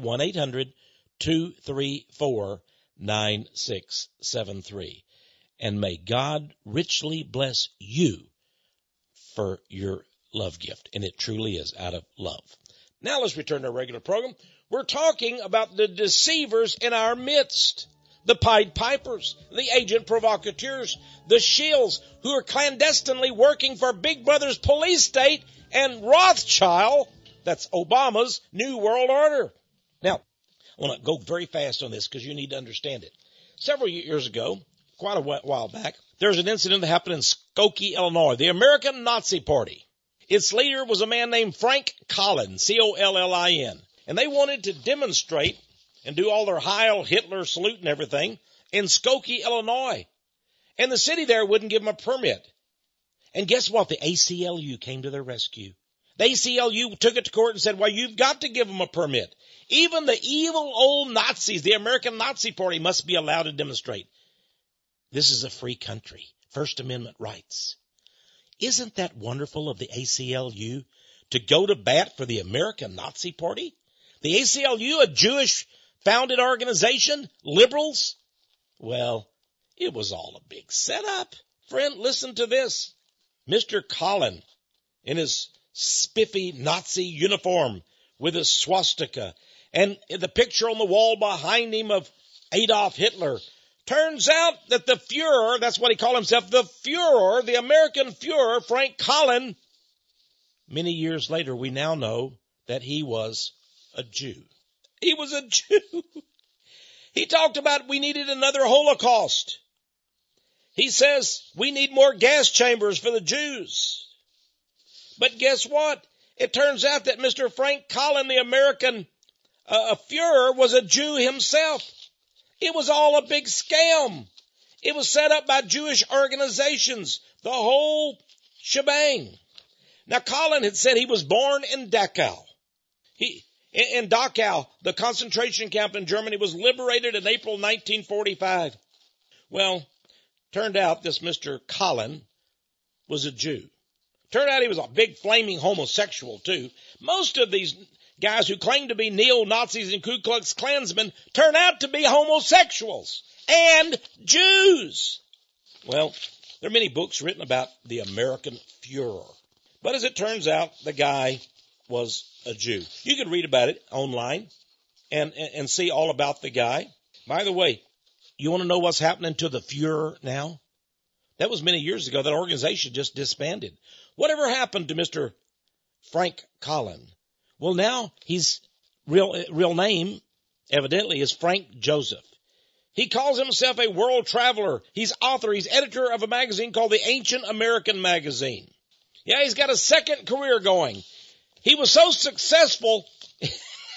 1-800-234-9673. And may God richly bless you for your love gift. And it truly is out of love. Now let's return to our regular program. We're talking about the deceivers in our midst. The Pied Pipers, the agent provocateurs, the shills who are clandestinely working for Big Brother's police state and Rothschild. That's Obama's New World Order. Now, I want to go very fast on this because you need to understand it. Several years ago, quite a while back, there was an incident that happened in Skokie, Illinois, the American Nazi Party. Its leader was a man named Frank Collin, C-O-L-L-I-N. And they wanted to demonstrate and do all their Heil Hitler salute and everything in Skokie, Illinois. And the city there wouldn't give them a permit. And guess what? The ACLU came to their rescue. The ACLU took it to court and said, well, you've got to give them a permit. Even the evil old Nazis, the American Nazi Party, must be allowed to demonstrate. This is a free country. First Amendment rights. Isn't that wonderful of the ACLU to go to bat for the American Nazi Party? The ACLU, a Jewish founded organization, liberals? Well, it was all a big setup. Friend, listen to this. Mr. Collin, in his spiffy Nazi uniform with his swastika, and the picture on the wall behind him of Adolf Hitler. Turns out that the Fuhrer, that's what he called himself, the Fuhrer, the American Fuhrer, Frank Collin, many years later we now know that he was a Jew. He was a Jew. He talked about we needed another Holocaust. He says we need more gas chambers for the Jews. But guess what? It turns out that Mr. Frank Collin, the American Fuhrer, was a Jew himself. It was all a big scam. It was set up by Jewish organizations, the whole shebang. Now, Collin had said he was born in Dachau. In Dachau, the concentration camp in Germany, was liberated in April 1945. Well, turned out this Mr. Collin was a Jew. Turned out he was a big flaming homosexual, too. Most of these guys who claim to be neo-Nazis and Ku Klux Klansmen turn out to be homosexuals and Jews. Well, there are many books written about the American Fuhrer. But as it turns out, the guy was a Jew. You can read about it online and see all about the guy. By the way, you want to know what's happening to the Fuhrer now? That was many years ago. That organization just disbanded. Whatever happened to Mr. Frank Collin? Well, now his real name, evidently, is Frank Joseph. He calls himself a world traveler. He's author. He's editor of a magazine called the Ancient American Magazine. Yeah, he's got a second career going. He was so successful,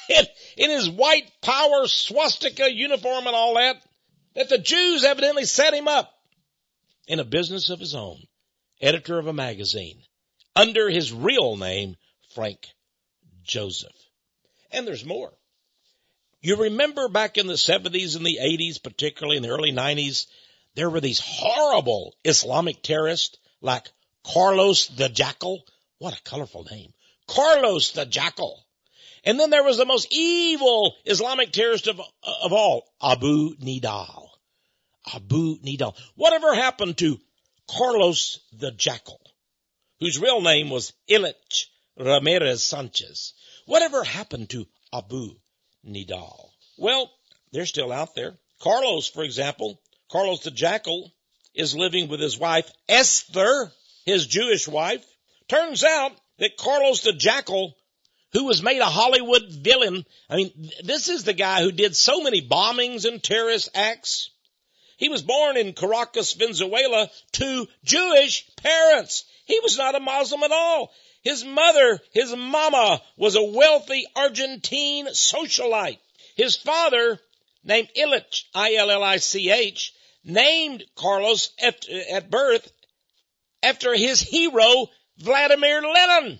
in his white power swastika uniform and all that the Jews evidently set him up in a business of his own, editor of a magazine, under his real name, Frank Joseph. And there's more. You remember back in the 70s and the 80s, particularly in the early 90s, there were these horrible Islamic terrorists like Carlos the Jackal. What a colorful name. Carlos the Jackal. And then there was the most evil Islamic terrorist of all, Abu Nidal. Abu Nidal. Whatever happened to Carlos the Jackal, whose real name was Ilich Ramirez Sanchez? Whatever happened to Abu Nidal? Well, they're still out there. Carlos, for example, Carlos the Jackal is living with his wife, Esther, his Jewish wife. Turns out that Carlos the Jackal, who was made a Hollywood villain, this is the guy who did so many bombings and terrorist acts. He was born in Caracas, Venezuela, to Jewish parents. He was not a Muslim at all. His mama, was a wealthy Argentine socialite. His father, named Illich, I-L-L-I-C-H, named Carlos at birth after his hero, Vladimir Lenin.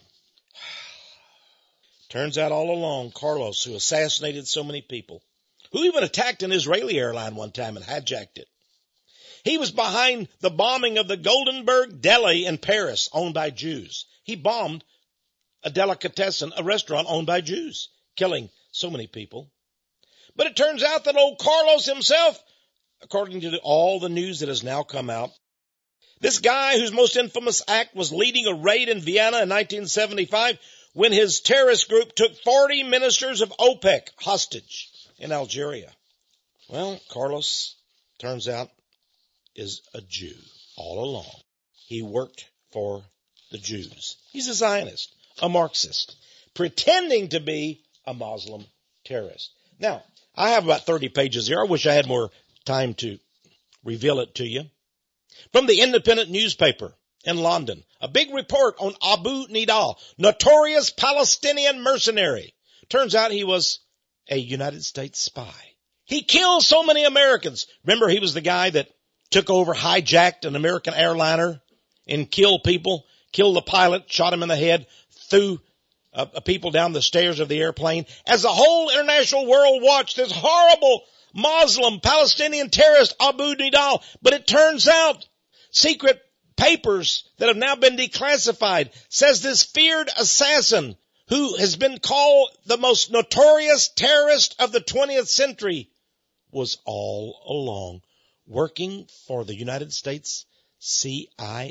Turns out all along, Carlos, who assassinated so many people, who even attacked an Israeli airline one time and hijacked it. He was behind the bombing of the Goldenberg Deli in Paris, owned by Jews. He bombed a delicatessen, a restaurant owned by Jews, killing so many people. But it turns out that old Carlos himself, according to all the news that has now come out, this guy whose most infamous act was leading a raid in Vienna in 1975 when his terrorist group took 40 ministers of OPEC hostage in Algeria. Well, Carlos, turns out, is a Jew all along. He worked for the Jews. He's a Zionist, a Marxist, pretending to be a Muslim terrorist. Now, I have about 30 pages here. I wish I had more time to reveal it to you. From the Independent newspaper in London, a big report on Abu Nidal, notorious Palestinian mercenary. Turns out he was a United States spy. He killed so many Americans. Remember, he was the guy that took over, hijacked an American airliner and killed people, killed the pilot, shot him in the head, threw people down the stairs of the airplane. As the whole international world watched this horrible Muslim Palestinian terrorist Abu Nidal. But it turns out secret papers that have now been declassified says this feared assassin, who has been called the most notorious terrorist of the 20th century, was all along working for the United States CIA.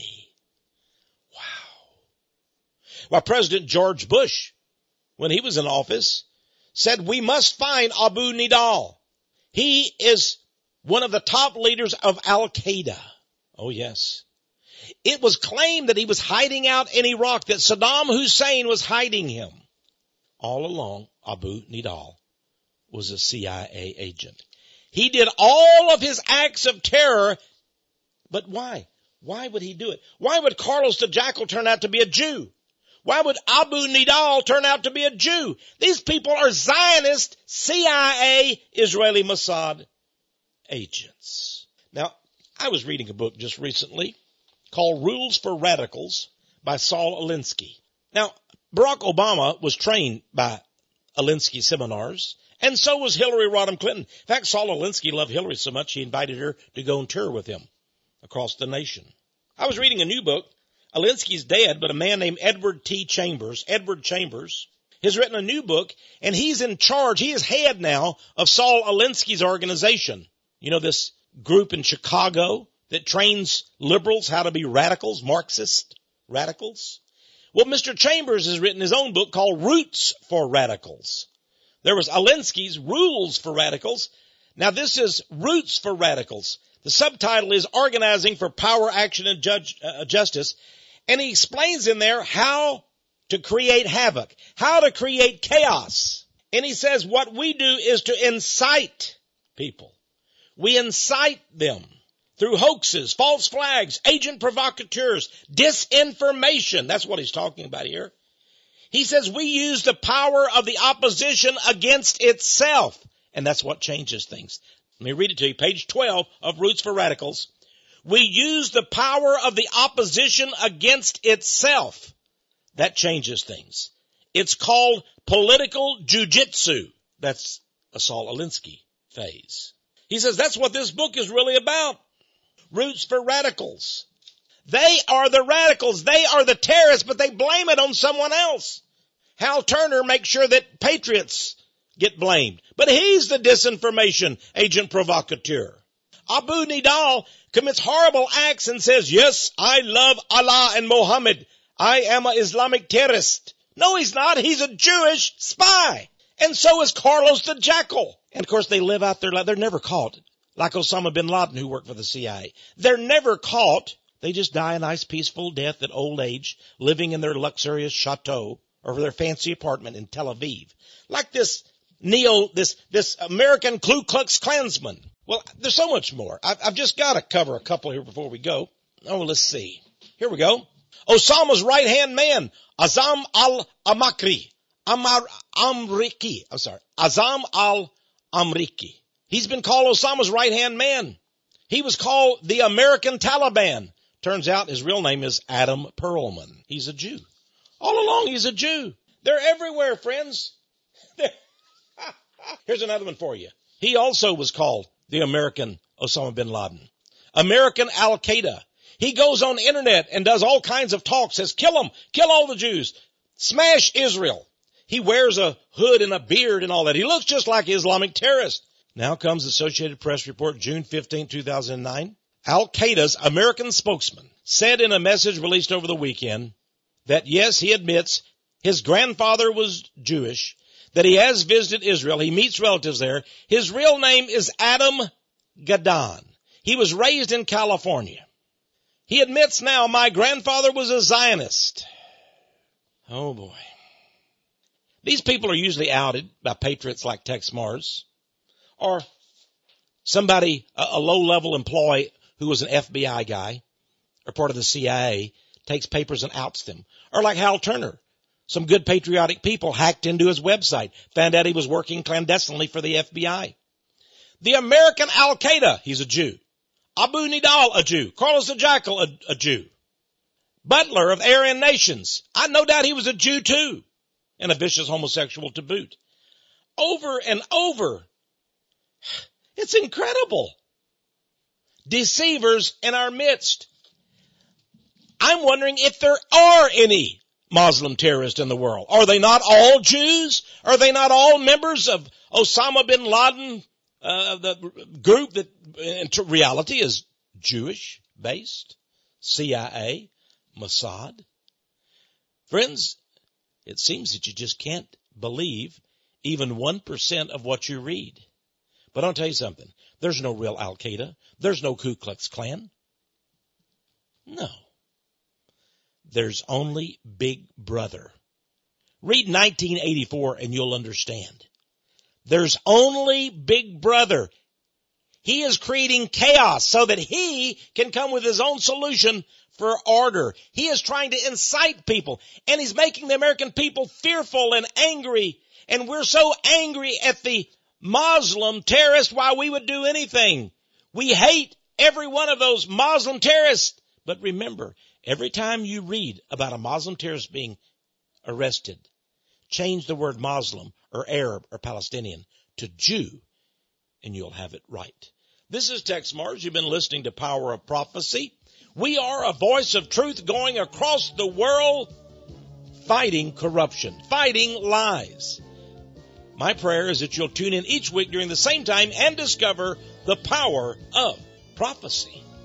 Wow. Well, President George Bush, when he was in office, said we must find Abu Nidal. He is one of the top leaders of Al-Qaeda. Oh, yes. It was claimed that he was hiding out in Iraq, that Saddam Hussein was hiding him. All along, Abu Nidal was a CIA agent. He did all of his acts of terror, but why? Why would he do it? Why would Carlos the Jackal turn out to be a Jew? Why would Abu Nidal turn out to be a Jew? These people are Zionist, CIA, Israeli Mossad agents. Now, I was reading a book just recently called Rules for Radicals by Saul Alinsky. Now, Barack Obama was trained by Alinsky seminars, and so was Hillary Rodham Clinton. In fact, Saul Alinsky loved Hillary so much he invited her to go on tour with him across the nation. I was reading a new book. Alinsky's dead, but a man named Edward Chambers, has written a new book, and he's in charge. He is head now of Saul Alinsky's organization. You know, this group in Chicago that trains liberals how to be radicals, Marxist radicals. Well, Mr. Chambers has written his own book called Roots for Radicals. There was Alinsky's Rules for Radicals. Now this is Roots for Radicals. The subtitle is Organizing for Power, Action, and Justice. And he explains in there how to create havoc, how to create chaos. And he says what we do is to incite people. We incite them through hoaxes, false flags, agent provocateurs, disinformation. That's what he's talking about here. He says we use the power of the opposition against itself. And that's what changes things. Let me read it to you. Page 12 of Roots for Radicals. We use the power of the opposition against itself. That changes things. It's called political jujitsu. That's a Saul Alinsky phase. He says that's what this book is really about. Roots for Radicals. They are the radicals. They are the terrorists, but they blame it on someone else. Hal Turner makes sure that patriots get blamed, but he's the disinformation agent provocateur. Abu Nidal commits horrible acts and says, yes, I love Allah and Muhammad. I am an Islamic terrorist. No, he's not. He's a Jewish spy. And so is Carlos the Jackal. And of course, they live out their life. They're never caught, like Osama bin Laden, who worked for the CIA. They're never caught. They just die a nice, peaceful death at old age, living in their luxurious chateau or their fancy apartment in Tel Aviv. Like this American Ku Klux Klansman. Well, there's so much more. I've just got to cover a couple here before we go. Oh, let's see. Here we go. Osama's right-hand man, Azam al-Amriki. Azam al-Amriki. He's been called Osama's right-hand man. He was called the American Taliban. Turns out his real name is Adam Perlman. He's a Jew. All along, he's a Jew. They're everywhere, friends. Here's another one for you. He also was called the American Osama bin Laden. American Al-Qaeda. He goes on the internet and does all kinds of talks, says, kill them, kill all the Jews, smash Israel. He wears a hood and a beard and all that. He looks just like an Islamic terrorist. Now comes the Associated Press report, June 15, 2009. Al-Qaeda's American spokesman said in a message released over the weekend that, yes, he admits his grandfather was Jewish, that he has visited Israel. He meets relatives there. His real name is Adam Gadon. He was raised in California. He admits now, my grandfather was a Zionist. Oh, boy. These people are usually outed by patriots like Tex Mars or somebody, a low-level employee who was an FBI guy or part of the CIA, takes papers and outs them. Or like Hal Turner. Some good patriotic people hacked into his website, found out he was working clandestinely for the FBI. The American Al-Qaeda, he's a Jew. Abu Nidal, a Jew. Carlos the Jackal, a Jew. Butler of Aryan Nations. I no doubt he was a Jew too. And a vicious homosexual to boot. Over and over. It's incredible. Deceivers in our midst. I'm wondering if there are any Muslim terrorists in the world. Are they not all Jews? Are they not all members of Osama bin Laden, the group that in reality is Jewish based? CIA, Mossad. Friends, it seems that you just can't believe even 1% of what you read. But I'll tell you something. There's no real Al-Qaeda. There's no Ku Klux Klan. No. There's only Big Brother. Read 1984 and you'll understand. There's only Big Brother. He is creating chaos so that he can come with his own solution for order. He is trying to incite people, and he's making the American people fearful and angry. And we're so angry at the Muslim terrorists, why we would do anything. We hate every one of those Muslim terrorists. But remember, every time you read about a Muslim terrorist being arrested, change the word Muslim or Arab or Palestinian to Jew, and you'll have it right. This is Tex Mars. You've been listening to Power of Prophecy. We are a voice of truth going across the world, fighting corruption, fighting lies. My prayer is that you'll tune in each week during the same time and discover the power of prophecy.